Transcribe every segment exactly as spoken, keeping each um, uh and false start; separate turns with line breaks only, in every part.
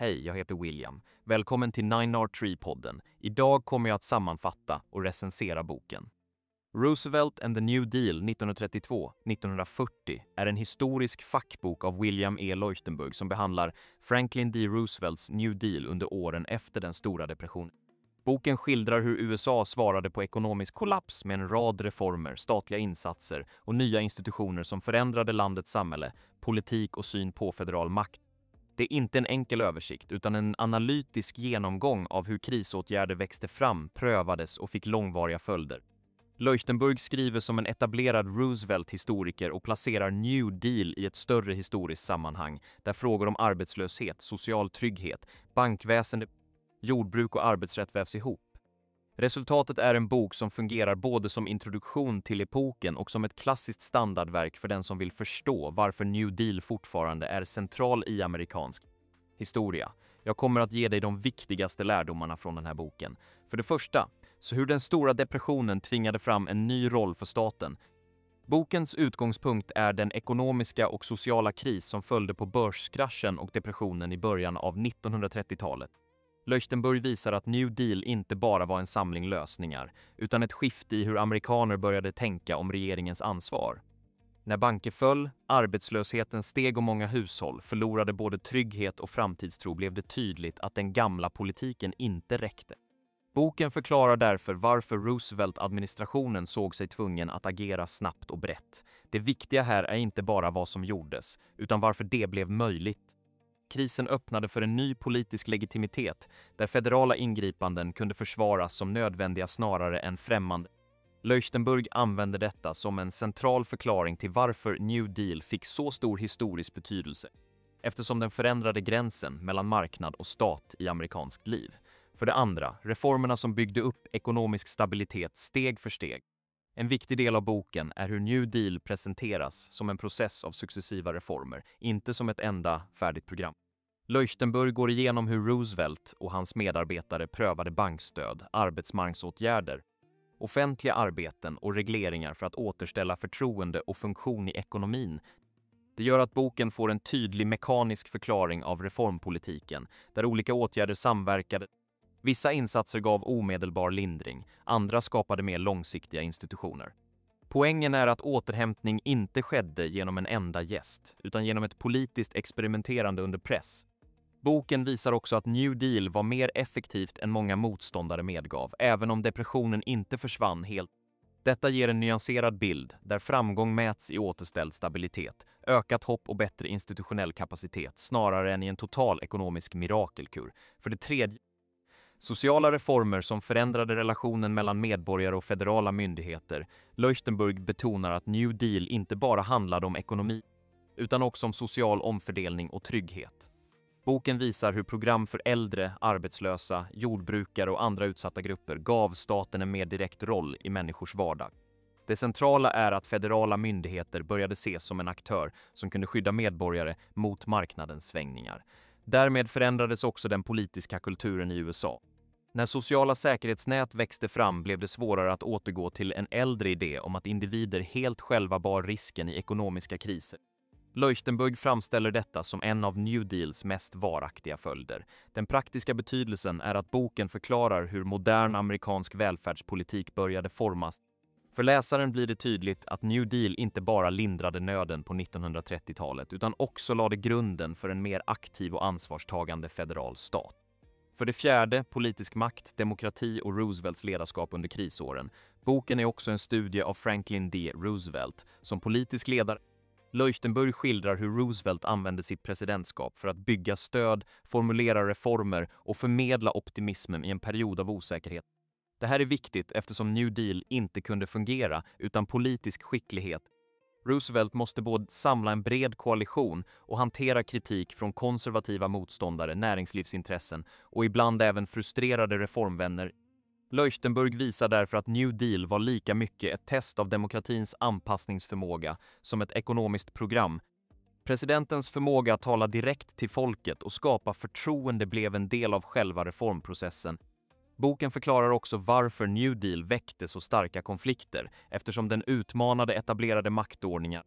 Hej, jag heter William. Välkommen till Nine R Tree-podden. Idag kommer jag att sammanfatta och recensera boken. Roosevelt and the New Deal nittonhundratrettiotvå till nittonhundrafyrtio är en historisk fackbok av William E. Leuchtenburg som behandlar Franklin D. Roosevelts New Deal under åren efter den stora depressionen. Boken skildrar hur U S A svarade på ekonomisk kollaps med en rad reformer, statliga insatser och nya institutioner som förändrade landets samhälle, politik och syn på federal makt. Det är inte en enkel översikt utan en analytisk genomgång av hur krisåtgärder växte fram, prövades och fick långvariga följder. Leuchtenburg skriver som en etablerad Roosevelt-historiker och placerar New Deal i ett större historiskt sammanhang där frågor om arbetslöshet, social trygghet, bankväsende, jordbruk och arbetsrätt vävs ihop. Resultatet är en bok som fungerar både som introduktion till epoken och som ett klassiskt standardverk för den som vill förstå varför New Deal fortfarande är central i amerikansk historia. Jag kommer att ge dig de viktigaste lärdomarna från den här boken. För det första, så hur den stora depressionen tvingade fram en ny roll för staten. Bokens utgångspunkt är den ekonomiska och sociala kris som följde på börskraschen och depressionen i början av nittonhundratrettiotalet. Leuchtenburg visar att New Deal inte bara var en samling lösningar, utan ett skifte i hur amerikaner började tänka om regeringens ansvar. När banker föll, arbetslösheten steg och många hushåll förlorade både trygghet och framtidstro blev det tydligt att den gamla politiken inte räckte. Boken förklarar därför varför Roosevelt-administrationen såg sig tvungen att agera snabbt och brett. Det viktiga här är inte bara vad som gjordes, utan varför det blev möjligt. Krisen öppnade för en ny politisk legitimitet där federala ingripanden kunde försvaras som nödvändiga snarare än främmande. Leuchtenburg använde detta som en central förklaring till varför New Deal fick så stor historisk betydelse, eftersom den förändrade gränsen mellan marknad och stat i amerikanskt liv. För det andra, reformerna som byggde upp ekonomisk stabilitet steg för steg. En viktig del av boken är hur New Deal presenteras som en process av successiva reformer, inte som ett enda färdigt program. Leuchtenburg går igenom hur Roosevelt och hans medarbetare prövade bankstöd, arbetsmarknadsåtgärder, offentliga arbeten och regleringar för att återställa förtroende och funktion i ekonomin. Det gör att boken får en tydlig mekanisk förklaring av reformpolitiken, där olika åtgärder samverkade. Vissa insatser gav omedelbar lindring, andra skapade mer långsiktiga institutioner. Poängen är att återhämtning inte skedde genom en enda gest, utan genom ett politiskt experimenterande under press. Boken visar också att New Deal var mer effektivt än många motståndare medgav, även om depressionen inte försvann helt. Detta ger en nyanserad bild, där framgång mäts i återställd stabilitet, ökat hopp och bättre institutionell kapacitet, snarare än i en total ekonomisk mirakelkur. För det tredje, sociala reformer som förändrade relationen mellan medborgare och federala myndigheter. Leuchtenburg betonar att New Deal inte bara handlade om ekonomi, utan också om social omfördelning och trygghet. Boken visar hur program för äldre, arbetslösa, jordbrukare och andra utsatta grupper gav staten en mer direkt roll i människors vardag. Det centrala är att federala myndigheter började ses som en aktör som kunde skydda medborgare mot marknadens svängningar. Därmed förändrades också den politiska kulturen i U S A. När sociala säkerhetsnät växte fram blev det svårare att återgå till en äldre idé om att individer helt själva bar risken i ekonomiska kriser. Leuchtenburg framställer detta som en av New Deals mest varaktiga följder. Den praktiska betydelsen är att boken förklarar hur modern amerikansk välfärdspolitik började formas. För läsaren blir det tydligt att New Deal inte bara lindrade nöden på nittonhundratrettiotalet utan också lade grunden för en mer aktiv och ansvarstagande federal stat. För det fjärde, politisk makt, demokrati och Roosevelts ledarskap under krisåren. Boken är också en studie av Franklin D. Roosevelt som politisk ledare. Leuchtenburg skildrar hur Roosevelt använde sitt presidentskap för att bygga stöd, formulera reformer och förmedla optimismen i en period av osäkerhet. Det här är viktigt eftersom New Deal inte kunde fungera utan politisk skicklighet. Roosevelt måste både samla en bred koalition och hantera kritik från konservativa motståndare, näringslivsintressen och ibland även frustrerade reformvänner. Leuchtenburg visar därför att New Deal var lika mycket ett test av demokratins anpassningsförmåga som ett ekonomiskt program. Presidentens förmåga att tala direkt till folket och skapa förtroende blev en del av själva reformprocessen. Boken förklarar också varför New Deal väckte så starka konflikter, eftersom den utmanade etablerade maktordningar.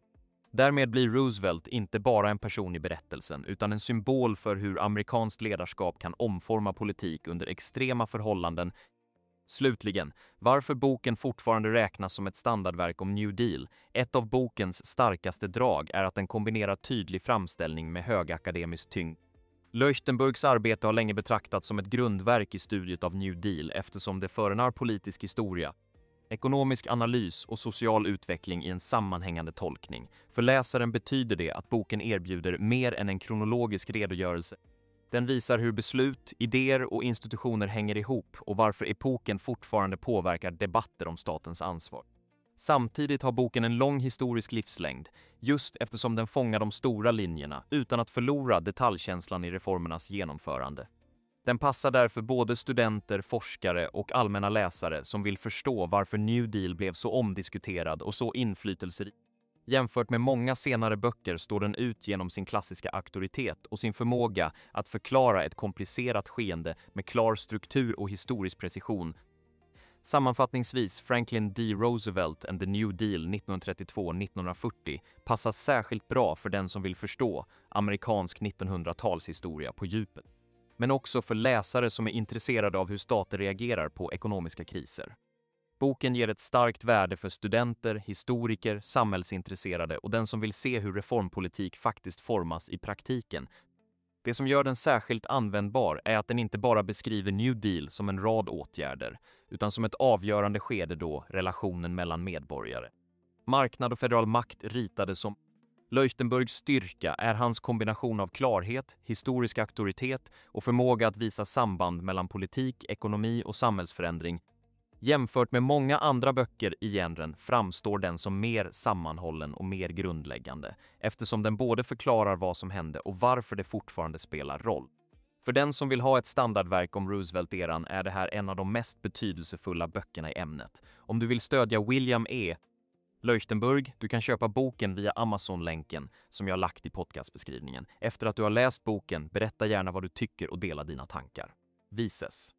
Därmed blir Roosevelt inte bara en person i berättelsen utan en symbol för hur amerikanskt ledarskap kan omforma politik under extrema förhållanden. Slutligen, varför boken fortfarande räknas som ett standardverk om New Deal. Ett av bokens starkaste drag är att den kombinerar tydlig framställning med hög akademisk tyngd. Leuchtenbergs arbete har länge betraktats som ett grundverk i studiet av New Deal eftersom det förenar politisk historia, ekonomisk analys och social utveckling i en sammanhängande tolkning. För läsaren betyder det att boken erbjuder mer än en kronologisk redogörelse. Den visar hur beslut, idéer och institutioner hänger ihop och varför epoken fortfarande påverkar debatter om statens ansvar. Samtidigt har boken en lång historisk livslängd, just eftersom den fångar de stora linjerna utan att förlora detaljkänslan i reformernas genomförande. Den passar därför både studenter, forskare och allmänna läsare som vill förstå varför New Deal blev så omdiskuterad och så inflytelserik. Jämfört med många senare böcker står den ut genom sin klassiska auktoritet och sin förmåga att förklara ett komplicerat skeende med klar struktur och historisk precision. Sammanfattningsvis, Franklin D. Roosevelt and the New Deal nittonhundratrettiotvå till nittonhundrafyrtio passar särskilt bra för den som vill förstå amerikansk nittonhundratalshistoria på djupet, men också för läsare som är intresserade av hur stater reagerar på ekonomiska kriser. Boken ger ett starkt värde för studenter, historiker, samhällsintresserade och den som vill se hur reformpolitik faktiskt formas i praktiken. Det som gör den särskilt användbar är att den inte bara beskriver New Deal som en rad åtgärder, utan som ett avgörande skede då relationen mellan medborgare. Marknad och federal makt ritade som Leuchtenbergs styrka är hans kombination av klarhet, historisk auktoritet och förmåga att visa samband mellan politik, ekonomi och samhällsförändring. Jämfört med många andra böcker i genren framstår den som mer sammanhållen och mer grundläggande, eftersom den både förklarar vad som hände och varför det fortfarande spelar roll. För den som vill ha ett standardverk om Roosevelt-eran är det här en av de mest betydelsefulla böckerna i ämnet. Om du vill stödja William E. Leuchtenberg, du kan köpa boken via Amazon-länken som jag har lagt i podcastbeskrivningen. Efter att du har läst boken, berätta gärna vad du tycker och dela dina tankar. Vi ses!